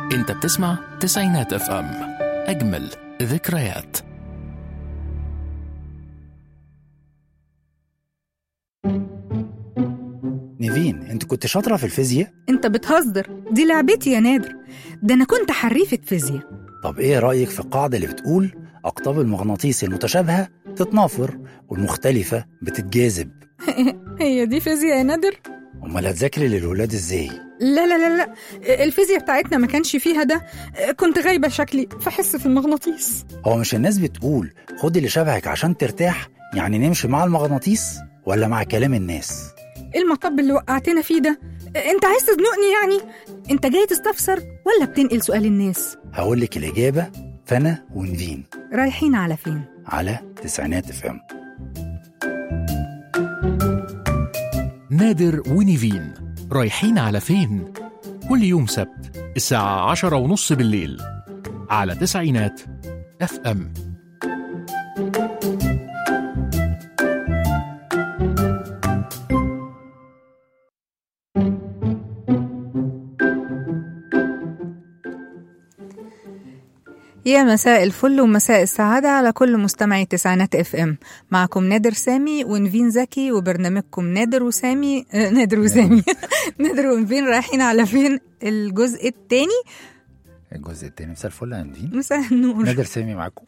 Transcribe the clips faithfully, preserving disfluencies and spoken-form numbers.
انت بتسمع تسعينات اف ام، اجمل ذكريات. نيفين، انت كنت شاطرة في الفيزياء؟ انت بتهزر، دي لعبتي يا نادر، ده انا كنت حريفة فيزياء. طب ايه رأيك في القاعدة اللي بتقول أقطاب المغناطيس المتشابهة تتنافر والمختلفة بتتجاذب؟ هي دي فيزياء يا نادر؟ امال هتذاكري للولاد ازاي؟ لا لا لا لا، الفيزياء بتاعتنا ما كانش فيها ده، كنت غايبة شكلي في حصة المغناطيس. هو مش الناس بتقول خدي اللي شبهك عشان ترتاح؟ يعني نمشي مع المغناطيس ولا مع كلام الناس؟ ايه المطب اللي وقعتنا فيه ده؟ انت عايز تزنقني يعني؟ انت جاي تستفسر ولا بتنقل سؤال الناس؟ هقولك الإجابة، فأنا ونيفين رايحين على فين؟ على تسعينات اف ام. نادر ونيفين رايحين على فين؟ كل يوم سبت الساعة عشرة ونص بالليل على تسعينات اف ام. يا مساء الفل ومساء السعادة على كل مستمعي تسعينات اف ام. معكم نادر سامي ونفين زكي وبرنامجكم نادر وسامي آه نادر وسامي نادر ونفين رايحين على فين؟ الجزء الثاني. الجزء الثاني. مساء الفل يا نفين. مساء النور. نادر سامي معاكم.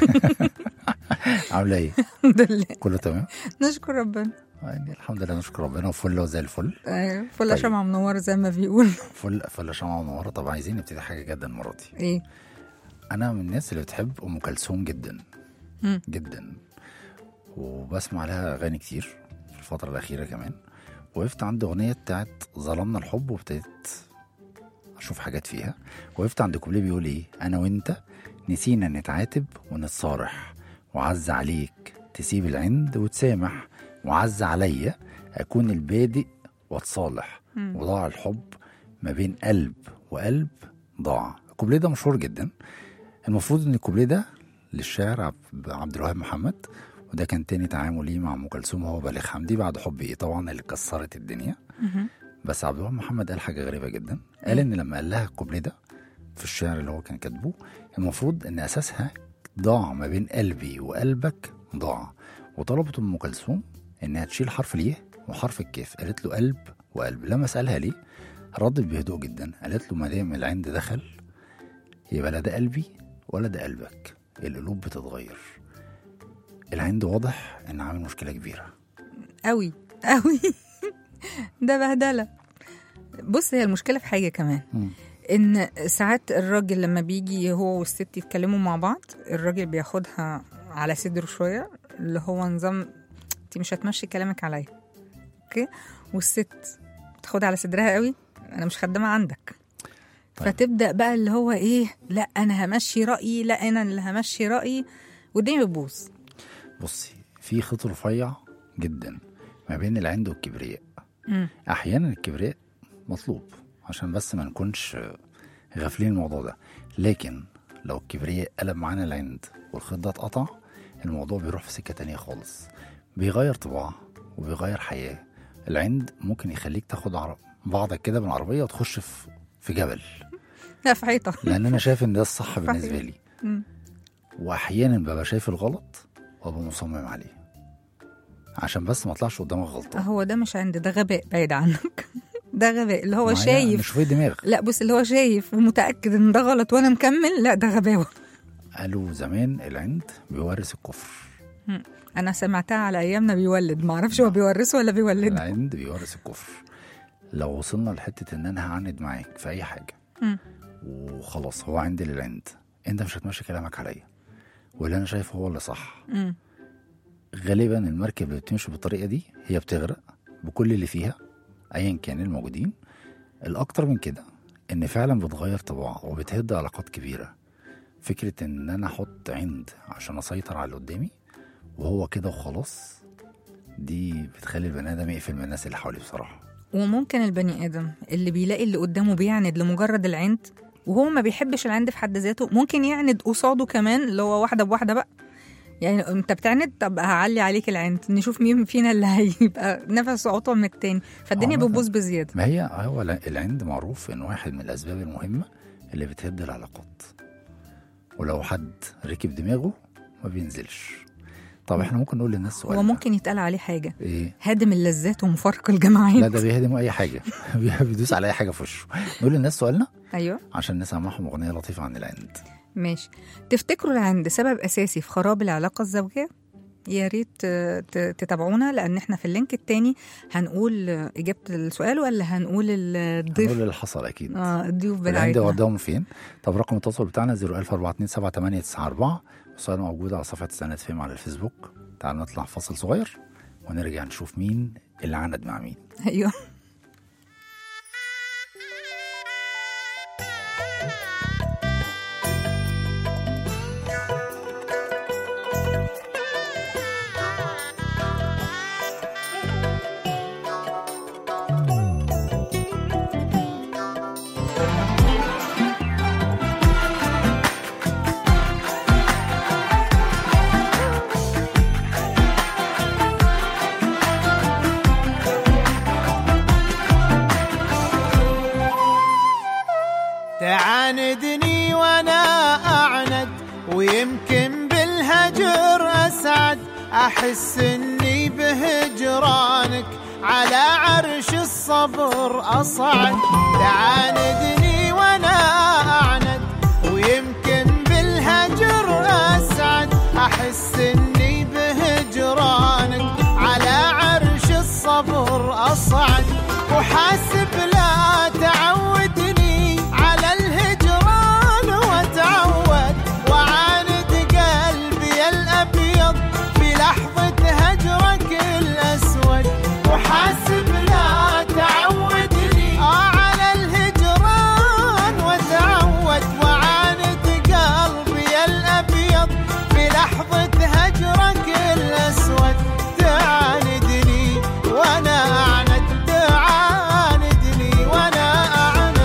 عاملة ايه؟ الحمد لله كله تمام؟ نشكر ربنا. يعني الحمد لله نشكر ربنا، وفل وزي الفل. ايوه فل طيب. شمعة منورة زي ما بيقول. فل فل شمعة منورة. طب عايزين نبتدي حاجة جدا المرة دي. ايه؟ أنا من الناس اللي بتحب أم كلثوم جدا مم. جدا، وبسمع لها أغاني كتير في الفترة الأخيرة كمان. وقفت عند أغنية بتاعت ظلمنا الحب وابتديت أشوف حاجات فيها. وقفت عند كوبليه بيقول إيه: أنا وإنت نسينا نتعاتب ونتصارح، وعز عليك تسيب العند وتسامح، وعز عليا أكون البادئ واتصالح، مم. وضاع الحب ما بين قلب وقلب ضاع. الكوبليه ده مشهور جدا. المفروض ان الكوبليه ده للشاعر عب- عبد الوهاب محمد، وده كان تاني تعامل ليه مع ام كلثوم هو بليغ حمدي بعد حب ايه طبعا اللي كسرت الدنيا. مهم. بس عبد الوهاب محمد قال حاجه غريبه جدا. قال ان لما قال لها الكوبليه ده في الشعر اللي هو كان كاتبه، المفروض ان اساسها ضاع ما بين قلبي وقلبك ضاع. وطلبت ام كلثوم انها تشيل حرف اليه وحرف الكاف، قالت له قلب وقلب. لما سالها ليه ردت بهدوء جدا، قالت له ما دام العند دخل يبقى لا ده قلبي ولا ده قلبك، القلوب بتتغير. العند واضح ان عامل مشكله كبيره قوي قوي. ده بهدلة. بص، هي المشكلة في حاجة كمان، مم. ان ساعات الراجل لما بيجي هو والست يتكلموا مع بعض، الراجل بياخدها على صدره شوية، اللي هو نظام انت مش هتمشي كلامك عليا، اوكي؟ والست بتاخدها على صدرها قوي، انا مش خدامة عندك. طيب. فتبدأ بقى اللي هو ايه، لا انا همشي رأيي، لا انا اللي همشي رأيي، والدنيا بتبوظ. بصي، في خط رفيع جدا ما بين العند والكبرياء. مم. احيانا الكبرياء مطلوب عشان بس ما نكونش غافلين الموضوع ده، لكن لو الكبرياء قلب معانا العند والخط ده اتقطع، الموضوع بيروح في سكه تانية خالص، بيغير طباع وبيغير حياه. العند ممكن يخليك تاخد عر- بعضك كده بالعربيه وتخش في في جبل، لا في حيطة. لان انا شايف ان ده الصح بالنسبه لي. مم. واحيانا ببقى شايف الغلط وابقى مصمم عليه عشان بس ما اطلعش قدامك غلطان. هو ده مش عند، ده غباء بعيد عنك. ده غباء اللي هو معايا؟ شايف. مش في دماغ. لا بص، اللي هو شايف ومتأكد ان ده غلط وانا مكمل، لا ده غباوة. قالوا زمان العند بيورث الكفر. انا سمعتها على ايامنا بيولد، معرفش هو بيورثه ولا بيولد. العند بيورث الكفر. لو وصلنا لحته ان انا هعند معاك في اي حاجه مم. وخلاص هو عندي للعند، انت مش هتمشي كلامك عليا واللي انا شايفه هو اللي صح، مم. غالبا المركب اللي بتمشي بالطريقه دي هي بتغرق بكل اللي فيها ايا كان الموجودين. الاكتر من كده ان فعلا بتغير طباع وبتهد علاقات كبيره. فكره ان انا احط عند عشان اسيطر على اللي قدامي وهو كده وخلاص، دي بتخلي البني ادم يقفل من الناس اللي حواليه بصراحه. وممكن البني ادم اللي بيلاقي اللي قدامه بيعند لمجرد العند، وهو ما بيحبش العند في حد ذاته، ممكن يعند قصاده كمان، اللي هو واحده بواحده بقى. يعني انت بتعند، طب هعلي عليك العند، نشوف مين فينا اللي هيبقى نفسه اطول من التاني، فالدنيا عامة بتبوظ بزياده. ما هي هو العند معروف انه واحد من الاسباب المهمه اللي بتهد العلاقات، ولو حد ركب دماغه ما بينزلش. طب احنا ممكن نقول للناس سؤال، هو ممكن يتقال عليه حاجه ايه؟ هادم اللذات ومفارق الجماعات. لا ده بيهدم اي حاجه بيدوس على اي حاجه في وشه. نقول للناس سؤالنا ايوه عشان نسمعهم اغنيه لطيفه عن العند. ماشي. تفتكروا العند سبب اساسي في خراب العلاقه الزوجيه؟ يا ريت ت- تتابعونا، لان احنا في اللينك التاني هنقول اجابه السؤال ولا هنقول الضيف. هنقول اللي حصل اكيد. اه الضيوف العند بتاعتنا. وداهم فين؟ طب رقم التواصل بتاعنا صفر ألف أربعة اتنين سبعة تمانية تسعة أربعة، والسؤال موجود على صفحه تسعينات فيلم على الفيسبوك. تعالوا نطلع فاصل صغير ونرجع نشوف مين اللي عند مع مين. ايوه تعاندني وانا اعند، ويمكن بالهجر اسعد، احس اني بهجرانك على عرش الصبر اصعد. تعاندني وانا اعند، ويمكن بالهجر اسعد، احس اني بهجرانك على عرش الصبر اصعد. وحاسب لا تعودني على الهجران وتعود، وعاند قلبي الأبيض في لحظة هجرك الأسود. وحاسب لا تعودني على الهجران وتعود، وعاند قلبي الأبيض في لحظة هجرك الأسود. تعاندني وأنا أعند، تعاندني وأنا أعند.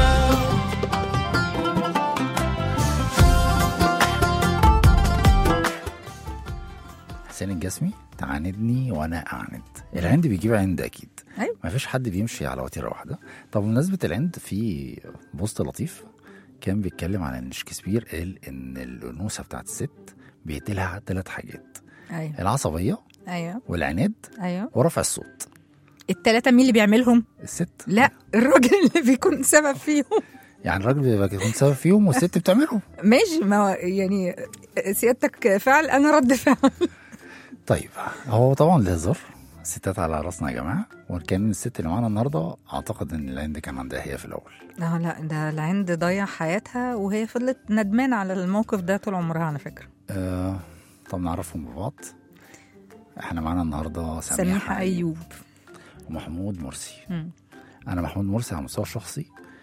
حسين الجسمي تعاندني وانا اعند. العند بيجيب عند اكيد. أيوة. ما فيش حد بيمشي على وتيره واحده. طب بمناسبه العند، في بوست لطيف كان بيتكلم عن ان شكسبير قال ان الانوثه بتاعت الست بيقتلها ثلاث حاجات: ايوه العصبيه ايوه والعناد ايوه. ورفع الصوت. التلاتة مين اللي بيعملهم؟ الست. لا الراجل اللي بيكون سبب فيهم. يعني الراجل بيبقى يكون سبب فيهم والست بتعملهم. ماشي، ما هو يعني سيادتك فعل انا رد فعل. طيب هو طبعا الهزار، الستات على راسنا يا جماعه. وكان الست اللي معانا النهارده اعتقد ان العند كان عندها هي في الاول. لا لا، ده العند ضيع حياتها وهي فضلت ندمانة على الموقف ده طول عمرها على فكرة. آه طب نعرفهم ببعض. احنا معانا النهارده سميحه, سميحة أيوب ومحمود مرسي. مم. انا محمود مرسي على المستوى الشخصي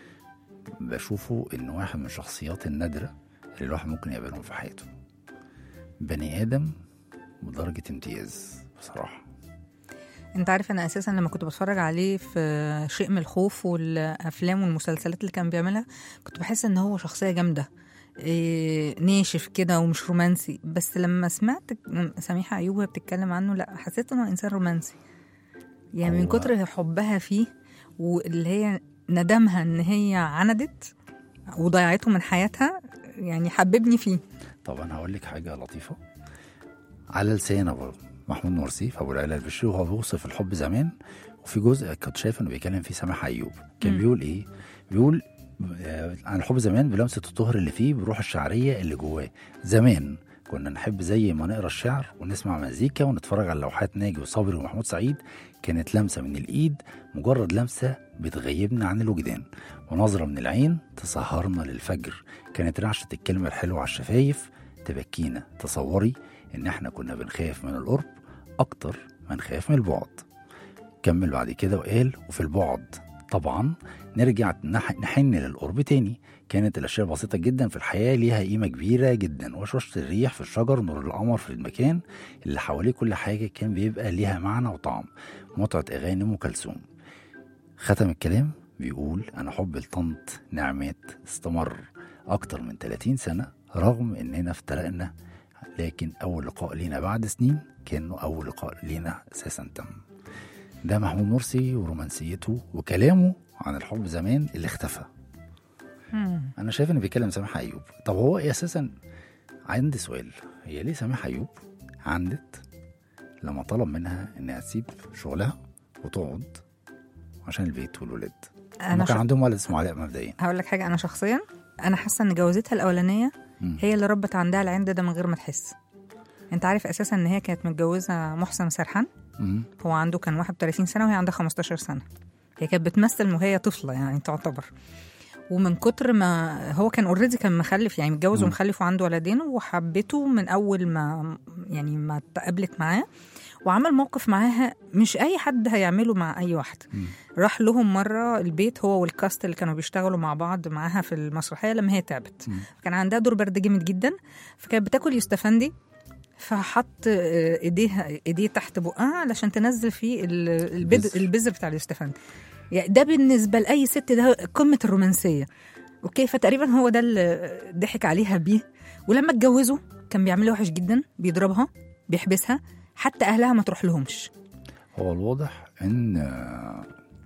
بشوفه انه واحد من الشخصيات النادره اللي الواحد ممكن يقابلهم في حياته. بني ادم بدرجه امتياز بصراحه. انت عارف انا اساسا لما كنت بتفرج عليه في شيء من الخوف والافلام والمسلسلات اللي كان بيعملها كنت بحس ان هو شخصيه جامده، إيه ناشف كده ومش رومانسي. بس لما سمعت سميحه ايوب وهي بتتكلم عنه لا حسيت انه انسان رومانسي، يعني من كتر حبها فيه واللي هي ندمها ان هي عندت وضيعته من حياتها، يعني حببني فيه. طب انا هقول لك حاجه لطيفه على لسان ابو محمود مرسي في ابو العلا البشري وهو بيوصف الحب زمان، وفي جزء كنت شايف انه بيتكلم فيه سماحه ايوب. كان م. بيقول ايه؟ بيقول عن الحب زمان بلمسه الطهر اللي فيه، بروح الشعريه اللي جواه. زمان كنا نحب زي ما نقرا الشعر ونسمع مزيكا ونتفرج على لوحات ناجي وصبري ومحمود سعيد، كانت لمسه من الايد، مجرد لمسه بتغيبنا عن الوجدان، ونظره من العين تسهرنا للفجر، كانت رعشه الكلمه الحلوه على الشفايف تبكينا. تصوري ان احنا كنا بنخاف من القرب اكتر ما نخاف من البعد. كمل بعد كده وقال وفي البعد طبعا نرجع نحن للقرب تاني. كانت الاشياء بسيطه جدا في الحياه ليها قيمه كبيره جدا، وشوشه الريح في الشجر، نور القمر في المكان اللي حواليه، كل حاجه كان بيبقى ليها معنى وطعم. متعه اغاني ام كلثوم. ختم الكلام بيقول انا حب لطنط نعمات استمر اكتر من ثلاثين سنه رغم اننا افترقنا، لكن اول لقاء لينا بعد سنين كانه اول لقاء لينا اساسا تم. ده محمود مرسي ورومانسيته وكلامه عن الحب زمان اللي اختفى. مم. انا شايف انه بيتكلم سماحه ايوب. طب هو إيه اساسا؟ عندي سؤال، هي ليه سماحه ايوب عندت لما طلب منها انها تسيب شغلها وتقعد عشان البيت والولاد؟ انا هم كان ش... عندهم ولد اسمه علاء مبدئيا. هقول لك حاجه، انا شخصيا انا حاسه ان جوازتها الاولانيه مم. هي اللي ربت عندها العند ده من غير ما تحس. انت عارف اساسا ان هي كانت متجوزه محسن سرحان، مم. هو عنده كان واحد وثلاثين سنه وهي عندها خمستاشر سنه. هي كانت بتمثل وهي طفله يعني تعتبر، ومن كتر ما هو كان اوريدي كان مخلف يعني متجوز مم. ومخلف وعنده ولدين، وحبته من اول ما يعني ما اتقابلت معاه، وعمل موقف معاها مش اي حد هيعمله مع اي واحده. مم. راح لهم مره البيت هو والكاست اللي كانوا بيشتغلوا مع بعض معاها في المسرحيه لما هي تعبت. مم. كان عندها دور برد جامد جدا، فكانت بتاكل يوستفندي، فحط ايديها ايديه تحت بقها علشان تنزل فيه ال- البد- البذر. البذر بتاع اليوستفندي. يعني ده بالنسبه لاي ست ده قمه الرومانسيه. اوكي، فتقريبا هو ده اللي ضحك عليها بيه. ولما اتجوزوا كان بيعملها وحش جدا، بيضربها، بيحبسها، حتى اهلها ما تروح لهمش. هو الواضح ان آه،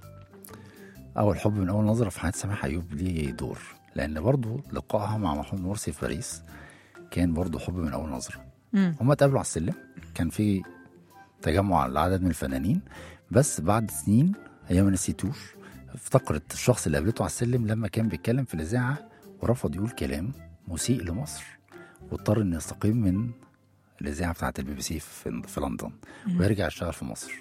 اول حب من اول نظره في حياه سماحه ايوب ليه دور، لان برضو لقائها مع محمود مرسي في باريس كان برضو حب من اول نظره. مم. هما اتقابلوا على السلم، كان في تجمع لعدد من الفنانين، بس بعد سنين هي ما نسيتوش. افتكرت الشخص اللي قابلته على السلم لما كان بيتكلم في الاذاعه ورفض يقول كلام مسيء لمصر، واضطر انه يستقيل من الاذاعه بتاعه البي بي سي في في لندن ويرجع يشتغل في مصر.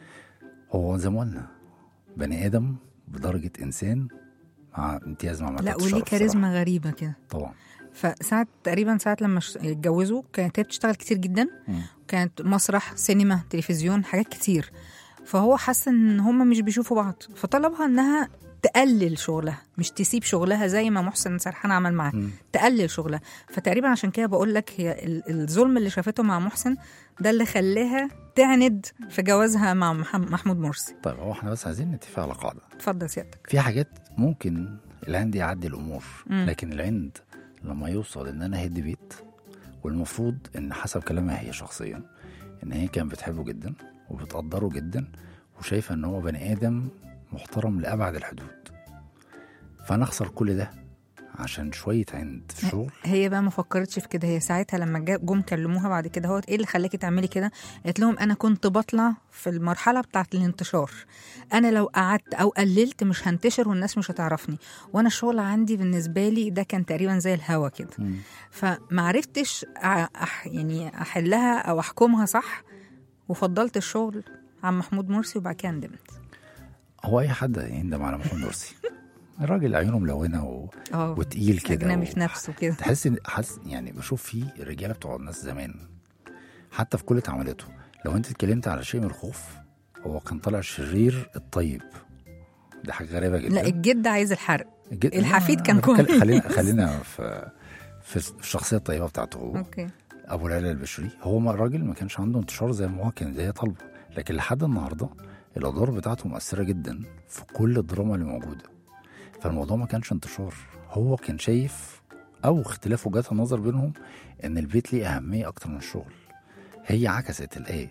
هو زي ما قلنا بني ادم بدرجه انسان مع امتياز مع لا، مرتبه وليه الشرف كاريزما صراحة. غريبه كده. طبعا. فساعة تقريبا ساعة لما ش- اتجوزوا كانت هي بتشتغل كتير جدا، مم. كانت مسرح، سينما، تلفزيون، حاجات كتير. فهو حس ان هما مش بيشوفوا بعض، فطلبها انها تقلل شغلها، مش تسيب شغلها زي ما محسن سرحان عمل معاه، مم. تقلل شغلها. فتقريبا عشان كده بقول لك هي ال- الظلم اللي شافته مع محسن ده اللي خلاها تعند في جوازها مع مح- محمود مرسي. طيب هو احنا بس عايزين نتفق على قاعده. اتفضل سيادتك. في حاجات ممكن العند يعدي الامور، مم. لكن العند لما يوصل ان انا هدي بيت، والمفروض ان حسب كلامها هي شخصيا ان هي كانت بتحبه جدا وبتقدره جدا وشايفه ان هو بني ادم محترم لابعد الحدود، فانا اخسر كل ده عشان شويه عند في الشغل. هي بقى ما فكرتش في كده. هي ساعتها لما جا- جم كلموها بعد كده، هو ايه اللي خلاكي تعملي كده؟ قالت لهم انا كنت بطلع في المرحله بتاعه الانتشار، انا لو قعدت او قللت مش هنتشر والناس مش هتعرفني، وانا الشغل عندي بالنسبه لي ده كان تقريبا زي الهوا كده. مم. فمعرفتش أ- أح يعني احلها او احكمها صح، وفضلت الشغل عن محمود مرسي، وبعد كده ندمت. هو اي حد يندم على محمود مرسي. الراجل عيونه ملونه و... اه وتقيل كده اجنبي و... في نفسه كده. تحس ان حس يعني بشوف فيه الرجاله بتوع الناس زمان حتى في كل تعاملاته. لو انت اتكلمت على شيء من الخوف، هو كان طالع الشرير الطيب، ده حاجه غريبه جدا. لا، الجد عايز الحرق. الجد... الحفيد لا، كان أنا بتكلم- كويس. خلينا خلينا في في الشخصيه الطيبه بتاعته هو. اوكي. ابو العلا البشري هو ما- راجل ما كانش عنده انتشار زي ما هو كان زي طالبه، لكن لحد النهارده الادوار بتاعته مؤثره جدا في كل الدراما اللي موجوده. فالموضوع ما كانش انتشار، هو كان شايف او اختلاف وجهات النظر بينهم ان البيت ليه اهميه اكتر من الشغل. هي عكست الايه.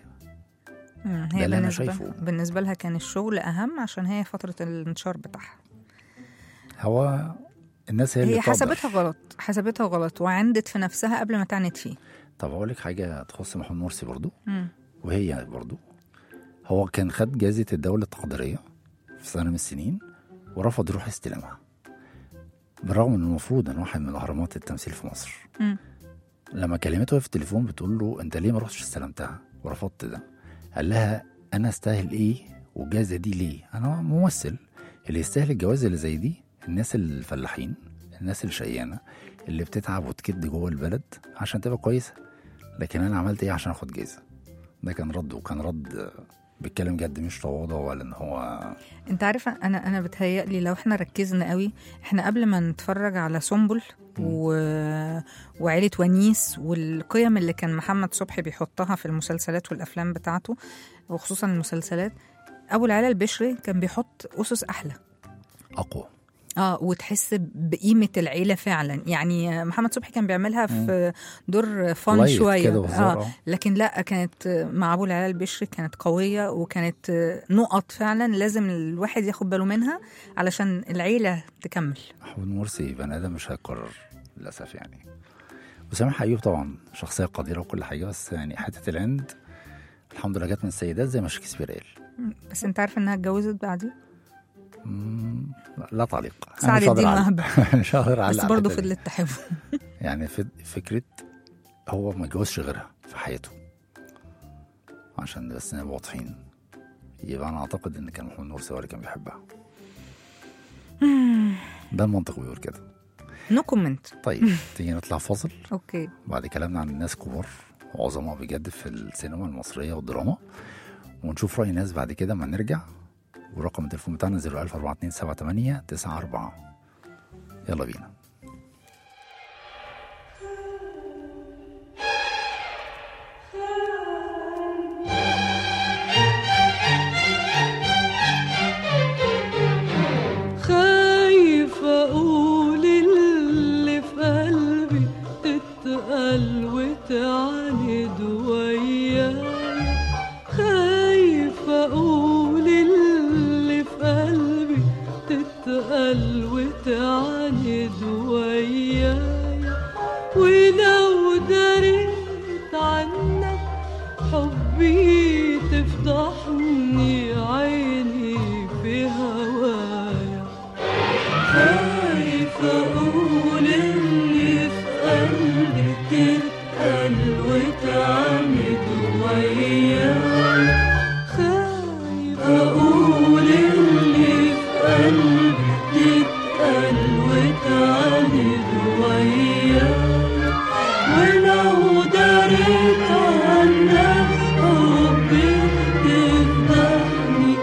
مم، ده هي اللي أنا بالنسبة, شايفه. بالنسبة لها كان الشغل أهم عشان هي فترة الانتشار بتاعها. هو الناس هي اللي هي بتقدر. حسبتها غلط، حسبتها غلط وعندت في نفسها قبل ما تعند فيه. طب اقول لك حاجه تخص محمود مرسي برضو، مم. وهي برضو هو كان خد جائزه الدوله التقديريه في سنه من السنين ورفض يروح يستلمها، بالرغم ان المفروض ان واحد من اهرامات التمثيل في مصر. مم. لما كلمته في التليفون بتقول له انت ليه ما رحتش استلمتها ورفضت ده؟ قال لها انا استاهل ايه والجائزه دي ليه؟ انا ممثل، اللي يستاهل الجوائز اللي زي دي الناس الفلاحين، الناس الشقيانه اللي بتتعب وتكد جوه البلد عشان تبقى كويسه، لكن انا عملت ايه عشان اخد جائزه؟ ده كان رد، وكان رد بيتكلم جد مش تواضع ولا ان هو. انت عارفة، انا انا بتهيألي لو احنا ركزنا قوي، احنا قبل ما نتفرج على سنبل و... وعيلة ونيس والقيم اللي كان محمد صبحي بيحطها في المسلسلات والافلام بتاعته، وخصوصا المسلسلات، ابو العلا البشري كان بيحط اسس احلى اقوى اه وتحس بقيمة العيلة فعلا. يعني محمد صبحي كان بيعملها في دور فن لايت شوية كده وهزار، آه. آه. لكن لا، كانت مع أبو العلا البشري كانت قوية، وكانت نقط فعلا لازم الواحد ياخد باله منها علشان العيلة تكمل. محمود مرسي بني آدم مش هيتكرر للأسف يعني. وسامح أيوب طبعا شخصية قديرة وكل حاجة، بس يعني حتة العند الحمد لله جت من السيدات زي ما شكسبير قال. بس انت عارف انها اتجوزت بعدين؟ مم، لا تعليق. سعد الدين وهب مش هقدر اعلق بس على برضه الحتة دي. فضلت تحبه. يعني في فكرة هو ما اتجوزش غيرها في حياته، عشان بس نبقى واضحين. يبقى انا اعتقد ان كان محمود مرسي هو اللي كان بيحبها. ده المنطق بيقول كده. نو كومنت. طيب تيجي نطلع فاصل اوكي. بعد كلامنا عن الناس كبار وعظماء بجد في السينما المصرية والدراما، ونشوف رأي الناس بعد كده ما نرجع. ورقم التليفون بتاعنا صفر ألف أربعة اتنين سبعة تمانية تسعة أربعة. يلا بينا. خايف أقول اللي في قلبي تتقل وتعاند وياي، خايف أقول اللي في قلبي تتقل وتعاند وياي، ولو دريت عنك حبي تفضحني عيني في هوايا، خايف أقول اللي في قلبي تتقل وتعاند وياي، خايف أقول اللي في قلبي تتقل وتعاند وياي، ولو دريت عنك حبي تفضحني.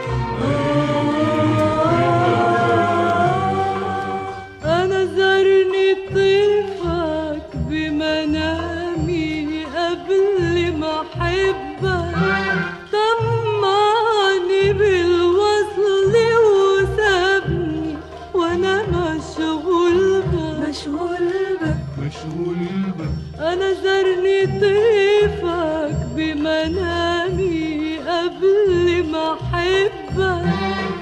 أنا زارني طيفك بمنامي قبل ما أحبك، طمعني بالوصل وسابني وأنا مشغول بك مشغول بك مشغول بك. أنا زارني طيفك بمنامي قبل ما أحبك،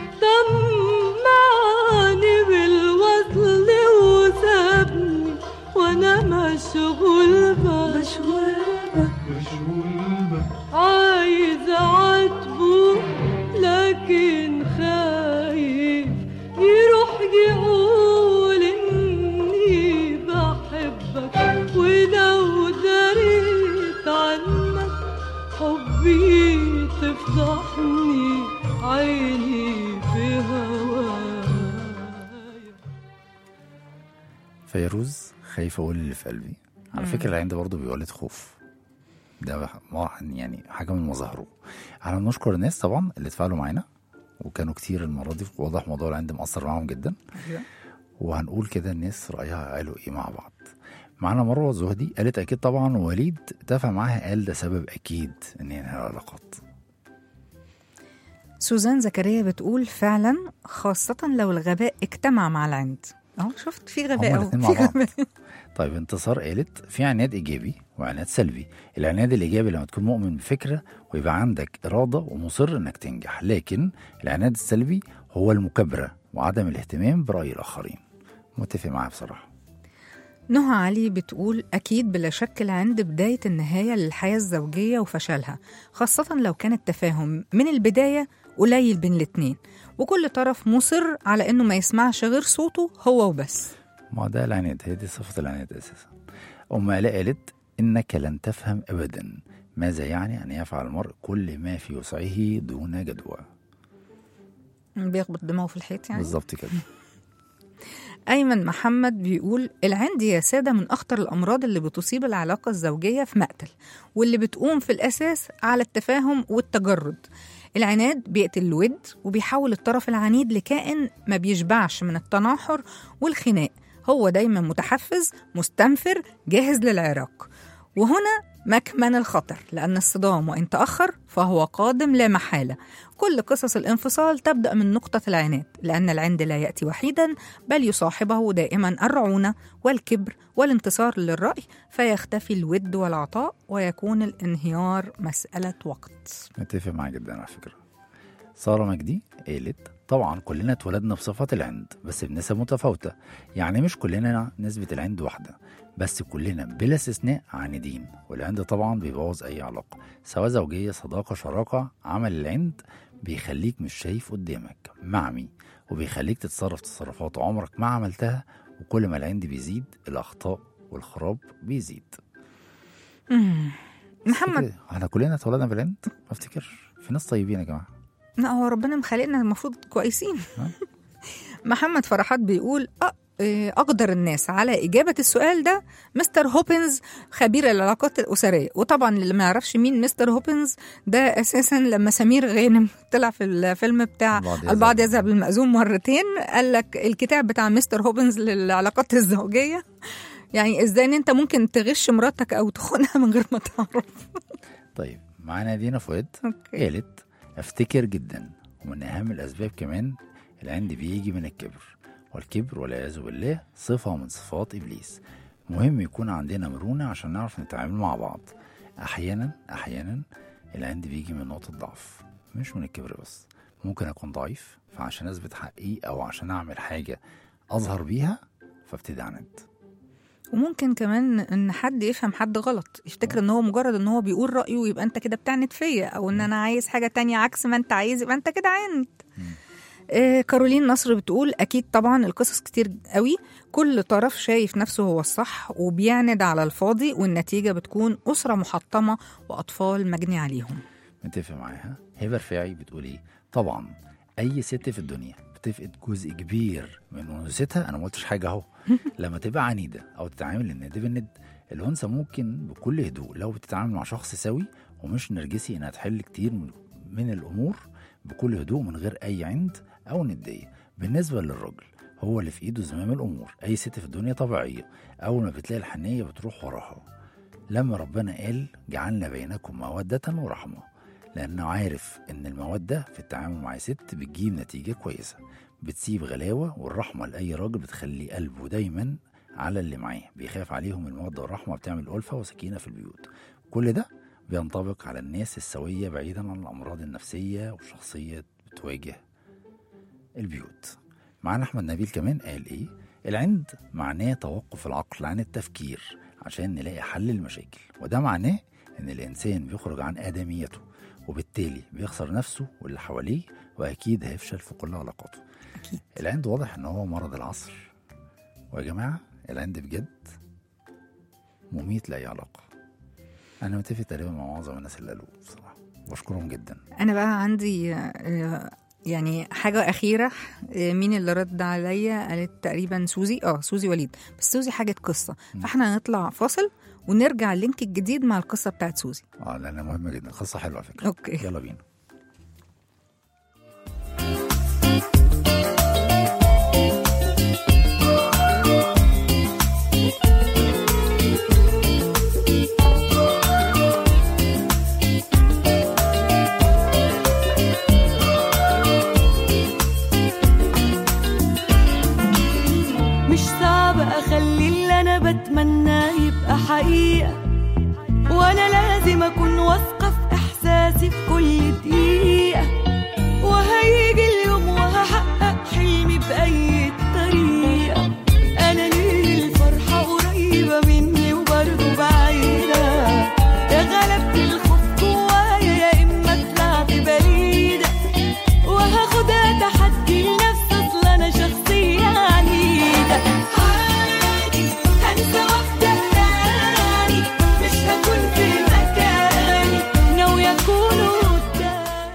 طمعني بالوصل وسابني وأنا مشغول بك مشغول بك مشغول بك. عايز أعاتبه لكن خايف يروح يقول إني بحبك، ولو دريت عنك حبي تفضحني عيني في هوايا. فيروز خايف اقول اللي في قلبي. على فكره العين ده برضه بيولد خوف، ده يعني حاجه من مظاهره. احنا بنشكر الناس طبعا اللي اتفاعلوا معانا وكانوا كتير المره دي، واضح موضوع العين ده مأثر معاهم جدا. وهنقول كده الناس رايها قالوا ايه مع بعض. معانا مروه زهدي قالت اكيد طبعا، ووليد اتفق معاها قال ده سبب اكيد ان ينهي العلاقات. سوزان زكريا بتقول فعلا، خاصة لو الغباء اجتمع مع العند. اهو شفت في غباء اهو في غباء. طيب انتصار قالت في عناد ايجابي وعناد سلبي. العناد الايجابي لما تكون مؤمن بفكره ويبقى عندك اراده ومصر انك تنجح، لكن العناد السلبي هو المكابره وعدم الاهتمام براي الاخرين. متفق معاها بصراحه. نهى علي بتقول أكيد بلا شك العند بداية النهاية للحياة الزوجية وفشلها، خاصة لو كان التفاهم من البداية قليل بين الاتنين وكل طرف مصر على أنه ما يسمعش غير صوته هو وبس. ما ده العناد، هي دي صفة العناد أساسا. أم آلاء قالت إنك لن تفهم أبدا ماذا يعني أن يفعل المرء كل ما في وسعه دون جدوى. بيخبط دماغه في الحيط يعني. بالظبط كده. أيمن محمد بيقول العند يا سادة من أخطر الأمراض اللي بتصيب العلاقة الزوجية في مقتل، واللي بتقوم في الأساس على التفاهم والتجرد. العناد بيقتل الود وبيحول الطرف العنيد لكائن ما بيشبعش من التناحر والخناق، هو دايما متحفز مستنفر جاهز للعراق. وهنا مكمن الخطر، لأن الصدام وإن تأخر فهو قادم لا محالة. كل قصص الانفصال تبدأ من نقطة العناد، لأن العند لا يأتي وحيدا بل يصاحبه دائما الرعونة والكبر والانتصار للرأي، فيختفي الود والعطاء ويكون الانهيار مسألة وقت. متفق معاك جدا على فكرة. سارة مجدي قالت طبعا كلنا اتولدنا بصفات العند بس بنسب متفاوتة، يعني مش كلنا نسبة العند واحدة، بس كلنا بلا استثناء عاندين، والعند طبعا بيبوظ أي علاقة سواء زوجية صداقة شراكة. عمل العند بيخليك مش شايف قدامك، معمي، وبيخليك تتصرف تصرفات عمرك ما عملتها، وكل ما العند بيزيد الأخطاء والخراب بيزيد. مم. محمد، احنا كلنا اتولدنا بالعند؟ ما افتكرش، في ناس طيبين يا جماعة. لا هو ربنا مخلقنا المفروض كويسين. محمد فرحات بيقول أ... أقدر الناس على إجابة السؤال ده مستر هوبنز خبير العلاقات الأسرية. وطبعا اللي ما يعرفش مين مستر هوبنز ده أساسا لما سمير غانم طلع في الفيلم بتاع البعض يذهب للمأذون مرتين قال لك الكتاب بتاع مستر هوبنز للعلاقات الزوجية. يعني إزاي إن أنت ممكن تغش مراتك أو تخونها من غير ما تعرف. طيب معانا دينا فؤاد قالت افتكر جدا، ومن اهم الاسباب كمان العند بيجي من الكبر، والكبر والعياذ بالله صفه من صفات ابليس. مهم يكون عندنا مرونه عشان نعرف نتعامل مع بعض. احيانا احيانا العند بيجي من نقطه ضعف مش من الكبر بس. ممكن اكون ضعيف فعشان اثبت حقي او عشان اعمل حاجه اظهر بيها فابتدي اعند. وممكن كمان ان حد يفهم حد غلط، يفتكر ان هو مجرد ان هو بيقول رأيه ويبقى انت كده بتعند فيا، او ان انا عايز حاجة تانية عكس ما انت عايز يبقى انت كده عند. آه كارولين نصر بتقول اكيد طبعا القصص كتير قوي، كل طرف شايف نفسه هو الصح وبيعند على الفاضي، والنتيجة بتكون أسرة محطمة وأطفال مجني عليهم. متفق معاها. هبه رفاعي بتقول ايه؟ طبعا اي ست في الدنيا بتفقد جزء كبير من انوثتها. انا ما قلتش حاجه اهو. لما تبقى عنيده او تتعامل الند بالند، الانثى ممكن بكل هدوء لو بتتعامل مع شخص سوي ومش نرجسي انها تحل كتير من, من الامور بكل هدوء من غير اي عند او نديه. بالنسبه للراجل هو اللي في ايده زمام الامور. اي ست في الدنيا طبيعيه اول ما بتلاقي الحنيه بتروح وراها. لما ربنا قال جعلنا بينكم موده ورحمه، لأنه عارف إن المودة في التعامل مع ست بتجيب نتيجة كويسة، بتسيب غلاوة، والرحمة لأي راجل بتخلي قلبه دايما على اللي معاه، بيخاف عليهم. المودة والرحمة بتعمل ألفة وسكينة في البيوت. كل ده بينطبق على الناس السوية بعيدا عن الأمراض النفسية والشخصية بتواجه البيوت. معنا أحمد نبيل كمان قال إيه؟ العند معناه توقف العقل عن التفكير عشان نلاقي حل للمشاكل، وده معناه إن الإنسان بيخرج عن آدميته، وبالتالي بيخسر نفسه واللي حواليه، واكيد هيفشل في كل علاقاته. أكيد. العند واضح ان هو مرض العصر، ويا جماعه العند بجد مميت لاي علاقه. انا متفق تقريبا مع معظم الناس اللي قالوه بصراحه، بشكرهم جدا. انا بقى عندي يعني حاجه اخيره. مين اللي رد عليا؟ قالت تقريبا سوزي. اه سوزي وليد. بس سوزي حاجه قصه، فاحنا هنطلع فاصل ونرجع اللينك الجديد مع القصة بتاعت سوزي. اه لأنها مهمة جدا، قصة حلوة على فكرة. اوكي يلا بينا. مش صعب أخلي اللي أنا بتمناه يبقى حقيقة، وأنا لازم أكون واثقة في إحساسي في كل دقيقة، وهيجي اليوم وهحقق حلمي بأي طريقة. أنا ليه الفرحة قريبة مني وبرضه بعيدة، يا غلبت الخوف جوايا يا إما طلعت بعيدة، وهاخدها تحدي لنفسي أصل أنا شخصية عنيدة. عادي هنسى وأبدأ تاني، مش هكون في مكاني، ناوية أكون قدام.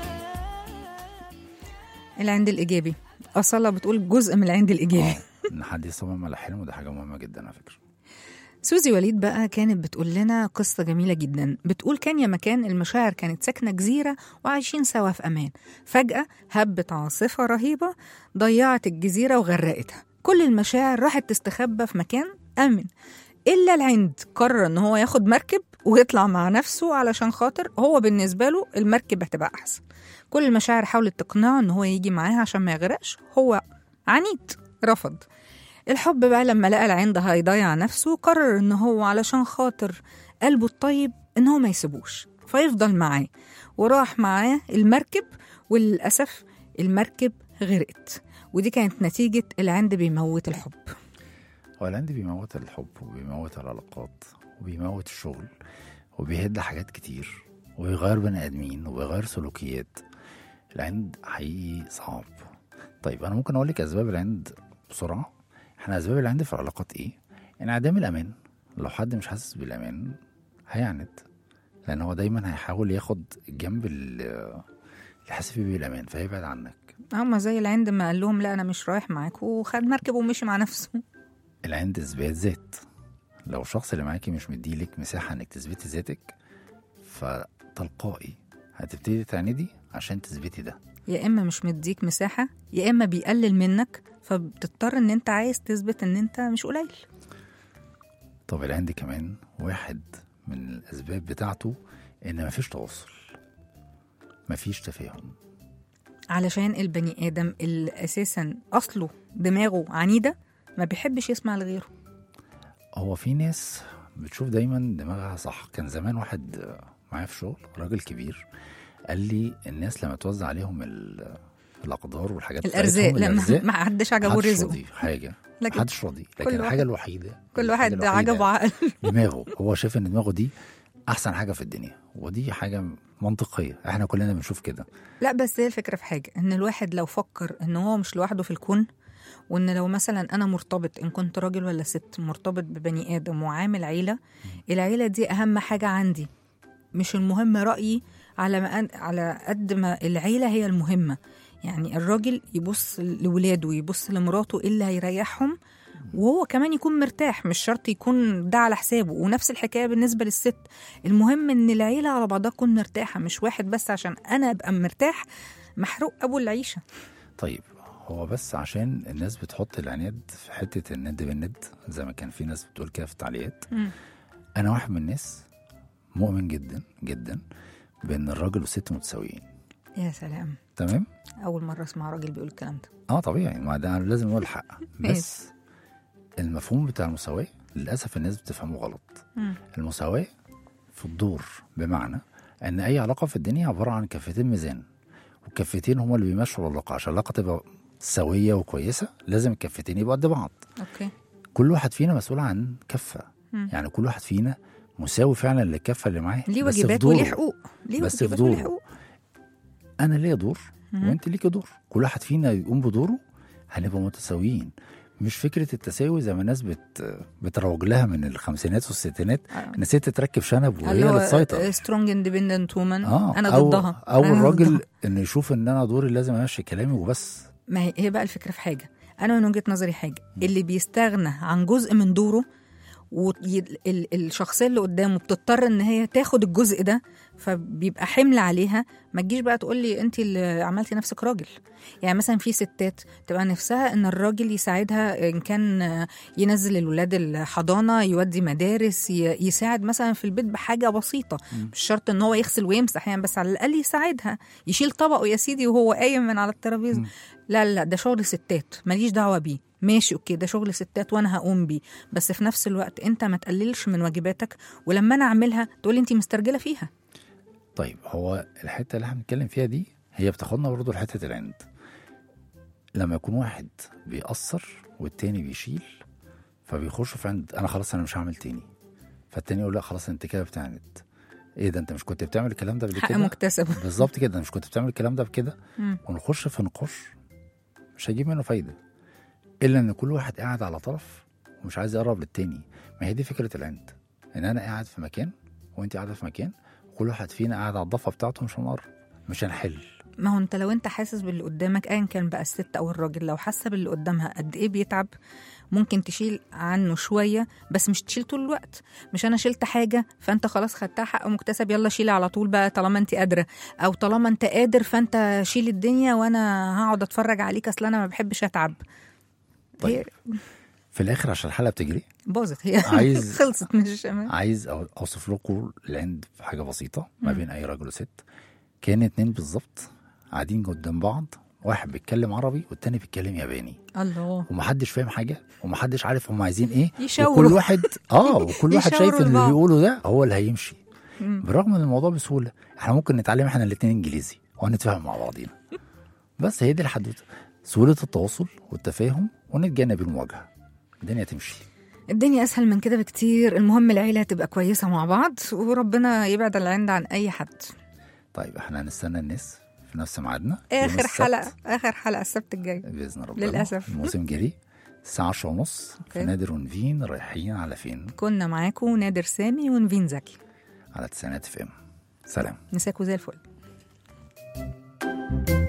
العند الإيجابي. أصلا بتقول جزء من العند الإيجابي. إن حد يصمم على حلمه ده حاجة مهمة جدا على فكرة. سوزي وليد بقى كانت بتقول لنا قصة جميلة جدا. بتقول كان يا مكان المشاعر كانت ساكنة جزيرة وعايشين سوا في أمان. فجأة هبت عاصفة رهيبة ضيعت الجزيرة وغرقتها. كل المشاعر راحت تستخبى في مكان آمن، إلا العند قرر إن هو ياخد مركب ويطلع مع نفسه علشان خاطر هو بالنسبة له المركب هتبقى أحسن. كل المشاعر حاولت تقنعه إن هو يجي معاها عشان ما يغرقش، هو عنيد رفض. الحب بقى لما لقى العند هيضيع نفسه قرر إن هو علشان خاطر قلبه الطيب إن هو ما يسيبوش فيفضل معاه، وراح معاه المركب. وللأسف المركب غرقت، ودي كانت نتيجة العند بيموت الحب. هو العند بيموت الحب وبيموت العلاقات وبيموت الشغل وبيهد حاجات كتير ويغير بني آدمين ويغير سلوكيات. العند حقيقي صعب. طيب أنا ممكن أقول لك أسباب العند بسرعة. إحنا أسباب العند في العلاقات إيه؟ انعدام الأمان. لو حد مش حاسس بالأمان هيعند، لأن هو دايما هيحاول ياخد الجنب اللي حاسس فيه بالأمان فيبعد عنك. هما زي العند ما قال لهم لا أنا مش رايح معاك وخد مركب ومشي مع نفسه. العند إثبات ذات. لو الشخص اللي معاكي مش مديلك مساحة إنك تثبتي ذاتك فتلقائي هتبتدي تعندي عشان تثبتي ده. يا إما مش مديك مساحة يا إما بيقلل منك فبتضطر إن أنت عايز تثبت إن أنت مش قليل. طب العند كمان واحد من الأسباب بتاعته إن مفيش تواصل، مفيش تفاهم، علشان البني آدم اللي أساساً أصله دماغه عنيدة ما بيحبش يسمع لغيره. هو في ناس بتشوف دايما دماغها صح. كان زمان واحد معايا في شغل راجل كبير قال لي الناس لما توزع عليهم الأقدار والحاجات الأرزاق لما ما حدش عجبه رزقه حاجة لكن محدش راضي، لكن الحاجة الوحيدة كل واحد عجبه عقل دماغه. هو شايف ان دماغه دي احسن حاجة في الدنيا، ودي حاجة منطقية، احنا كلنا بنشوف كده. لا بس هي الفكرة في حاجة ان الواحد لو فكر ان هو مش لوحده في الكون، وان لو مثلا انا مرتبط ان كنت راجل ولا ست مرتبط ببني ادم وعامل عيلة، العيلة دي اهم حاجة عندي، مش المهم رأيي على ما على قد ما العيلة هي المهمة. يعني الراجل يبص لولاده ويبص لمراته اللي هيريحهم وهو كمان يكون مرتاح، مش شرط يكون ده على حسابه. ونفس الحكاية بالنسبة للست، المهم ان العيلة على بعضها تكون مرتاحة، مش واحد بس عشان انا ابقى مرتاح محروق ابو العيشة. طيب هو بس عشان الناس بتحط العناد في حتة الند بالند زي ما كان في ناس بتقول كده في التعليقات. م. انا واحد من الناس مؤمن جدا جدا بان الراجل والست متساويين. يا سلام. تمام. اول مرة اسمع راجل بيقول الكلام ده. اه طبيعي، ما ده لازم نقول الحق. بس المفهوم بتاع المساواة للأسف الناس بتفهمه غلط. م. المساواة في الدور بمعنى أن أي علاقة في الدنيا عبارة عن كفتين ميزان، والكفتين هما اللي بيمشوا العلاقة. عشان العلاقة تبقى سوية وكويسة لازم الكفتين يبقوا قد بعض. أوكي. كل واحد فينا مسؤول عن كفة. م. يعني كل واحد فينا مساوي فعلا للكفة اللي معاه، ليه واجبات وليه حقوق. ليه بس في دوره. أنا ليا دور م. وأنت ليك دور، كل واحد فينا يقوم بدوره هنبقى متساويين. مش فكرة التساوي زي ما الناس بت... بتروج لها من الخمسينات والستينات آه. ان الست تركب شنب وهي اللي تسيطر. سترونج اندبندنت وومن. آه. انا أو ضدها. او الراجل انه يشوف ان انا دوري لازم امشي كلامي وبس. ما هي بقى الفكرة في حاجة، انا من وجهة نظري حاجة م. اللي بيستغنى عن جزء من دوره والشخصية اللي قدامه بتضطر ان هي تاخد الجزء ده فبيبقى حمل عليها. ما تجيش بقى تقول لي انت اللي عملتي نفسك راجل. يعني مثلا في ستات تبقى نفسها ان الراجل يساعدها ان كان ينزل الولاد الحضانة، يودي مدارس، يساعد مثلا في البيت بحاجة بسيطة. م. مش شرط ان هو يغسل ويمسح يعني، بس على الاقل يساعدها، يشيل طبقه يا سيدي وهو قايم من على الترابيزة. لا لا ده شغل ستات ماليش دعوة بيه. ماشي اوكي ده شغل ستات وانا هقوم بيه، بس في نفس الوقت انت ما تقللش من واجباتك ولما انا اعملها تقولي انت مسترجله فيها. طيب هو الحته اللي احنا بنتكلم فيها دي هي بتاخدنا برضه لحته العند. لما يكون واحد بيقصر والتاني بيشيل فبيخش في عند انا خلاص انا مش هعمل تاني، فالتاني يقول لا خلاص انت كده بتعند. ايه ده انت مش كنت بتعمل الكلام ده قبل كده؟ حق مكتسب. بالظبط كده، مش كنت بتعمل الكلام ده بكده. ونخش في نقاش مش هيجيب منه فايده الا ان كل واحد قاعد على طرف ومش عايز يقرب للتاني. ما هي دي فكره العند، ان انا قاعد في مكان وانت قاعده في مكان وكل واحد فينا قاعد على الضفه بتاعته، مش هنقرب، مش هنحل. ما هو انت لو انت حاسس باللي قدامك ايا كان بقى الست او الراجل، لو حاسه باللي قدامها قد ايه بيتعب ممكن تشيل عنه شويه بس مش تشيل طول الوقت. مش انا شلت حاجه فانت خلاص خدتها حق مكتسب يلا شيلي على طول بقى طالما انت قادره، او طالما انت قادر فانت شيل الدنيا وانا هقعد اتفرج عليك اصل انا ما بحبش اتعب. طيب في الاخر عشان الحلقه بتجري باظت هي عايز- خلصت من الشمال. عايز أو- اوصف لكم العند في حاجه بسيطه ما بين اي راجل وست. كان اتنين بالظبط قاعدين قدام بعض، واحد بيتكلم عربي والتاني بيتكلم ياباني، الله. ومحدش فاهم حاجه ومحدش عارف هم عايزين ايه، يشاوروا. وكل واحد اه وكل واحد شايف يشاوروا ان اللي لبعض. بيقوله ده هو اللي هيمشي. مم. بالرغم من الموضوع بسهوله، احنا ممكن نتعلم احنا الاتنين انجليزي وهنتفاهم مع بعضينا. بس هي دي الحدوته، سهوله التواصل والتفاهم ونتجنب المواجهه، الدنيا تمشي. الدنيا اسهل من كده بكتير. المهم العيله تبقى كويسه مع بعض، وربنا يبعد العند عن اي حد. طيب احنا هنستنى الناس في نفس ميعادنا يوم اخر السبت حلقه اخر حلقه السبت الجاي باذن ربنا. للأسف. الموسم جري الساعه عشرة ونص في أوكي. نادر ونفين. رايحين على فين؟ كنا معاكم نادر سامي ونفين زكي. على تسعينات اف ام. سلام. مساكوا زي الفل.